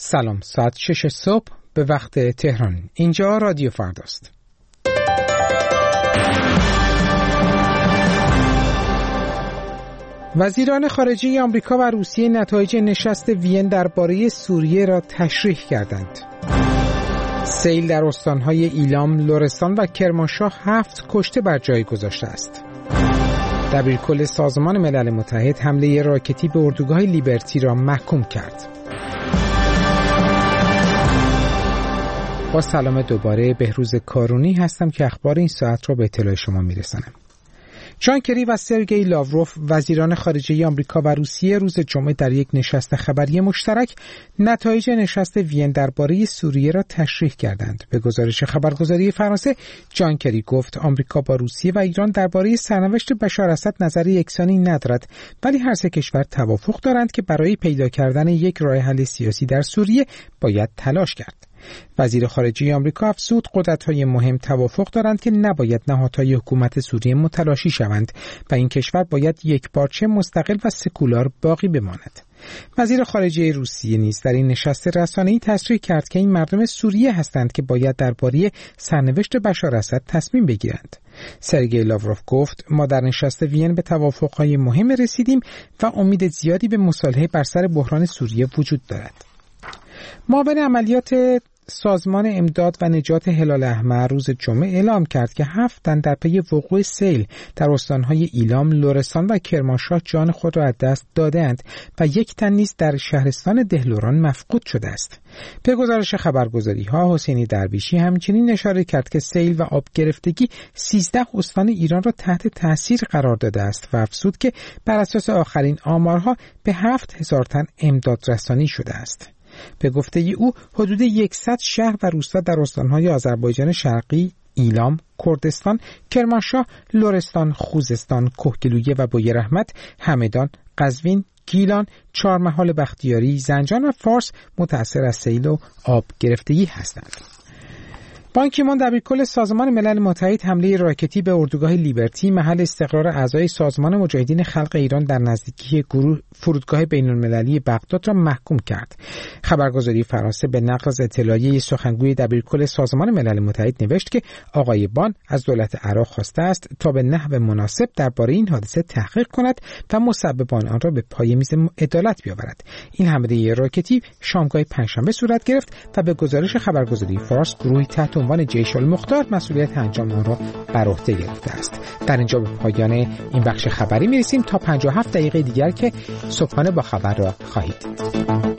سلام، ساعت 6 صبح به وقت تهران. اینجا رادیو فرداست. وزیران خارجه آمریکا و روسیه نتایج نشست وین درباره سوریه را تشریح کردند. سیل در استانهای ایلام، لرستان و کرمانشاه 7 کشته بر جای گذاشته است. دبیرکل سازمان ملل متحد حمله راکتی به اردوگاه لیبرتی را محکوم کرد. با سلام دوباره، بهروز کارونی هستم که اخبار این ساعت را به اطلاع شما میرسانم. جان کری و سرگئی لاوروف وزیران خارجه آمریکا و روسیه روز جمعه در یک نشست خبری مشترک نتایج نشست وین درباره سوریه را تشریح کردند. به گزارش خبرگزاری فرانسه، جان کری گفت آمریکا با روسیه و ایران درباره سرنوشت بشار اسد نظر یکسانی ندارد، ولی هر سه کشور توافق دارند که برای پیدا کردن یک راه حل سیاسی در سوریه باید تلاش کرد. وزیر خارجه آمریکا افزود قدرت‌های مهم توافق دارند که نباید نهادهای حکومت سوریه متلاشی شوند و این کشور باید یکپارچه، مستقل و سکولار باقی بماند. وزیر خارجه روسیه نیز در این نشست رسانه‌ای تصریح کرد که این مردم سوریه هستند که باید درباره سرنوشت بشار اسد تصمیم بگیرند. سرگئی لاوروف گفت ما در نشست وین به توافق‌های مهم رسیدیم و امید زیادی به مصالحه بر سر بحران سوریه وجود دارد. معاون عملیات سازمان امداد و نجات هلال احمر روز جمعه اعلام کرد که 7 تن در پی وقوع سیل در استانهای ایلام، لرستان و کرمانشاه جان خود را از دست دادند و 1 تن نیز در شهرستان دهلوران مفقود شده است. به گزارش خبرگزاری‌ها، حسینی درویشی همچنین اشاره کرد که سیل و آب گرفتگی 13 استان ایران را تحت تاثیر قرار داده است و افزود که بر اساس آخرین آمارها به 7000 تن امداد رسانی شده است. به گفته او حدود 100 شهر و روستا در استانهای آذربایجان شرقی، ایلام، کردستان، کرمانشاه، لرستان، خوزستان، کهگیلویه و بویراحمد، همدان، قزوین، گیلان، چهارمحال بختیاری، زنجان و فارس متأثر از سیل و آب گرفتگی هستند. بان کی مون دبیرکل سازمان ملل متحد حمله راکتی به اردوگاه لیبرتی، محل استقرار اعضای سازمان مجاهدین خلق ایران در نزدیکی فرودگاه بین‌المللی بغداد را محکوم کرد. خبرگزاری فرانسه به نقل از اطلاعیه سخنگوی دبیرکل سازمان ملل متحد نوشت که آقای بان از دولت عراق خواسته است تا به نحو مناسب درباره این حادثه تحقیق کند و مسببان آن را به پای میز عدالت بیاورد. این حمله راکتی شامگاه پنجشنبه صورت گرفت و به گزارش خبرگزاری فارس گروهی تحت عنوان جیش المختار مسئولیت انجام آن را بر عهده گرفته است. در اینجا به پایان این بخش خبری میرسیم تا 57 دقیقه دیگر که صبحانه با خبر را خواهید دید.